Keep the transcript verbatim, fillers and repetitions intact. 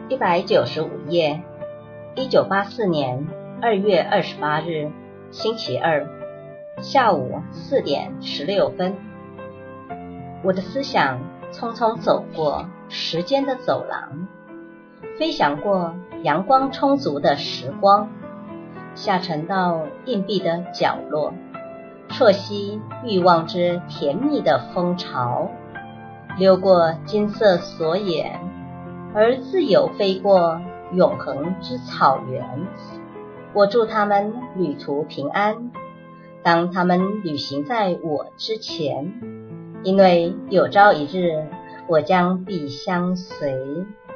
一百九十五页，一九八四年二月二十八日，星期二，下午四点十六分。我的思想匆匆走过时间的走廊，飞翔过阳光充足的时光，下沉到硬币的角落，啜吸欲望之甜蜜的风潮，溜过金色锁眼，而自由飞过永恒之草原。我祝他们旅途平安，当他们旅行在我之前，因为有朝一日我将必相随。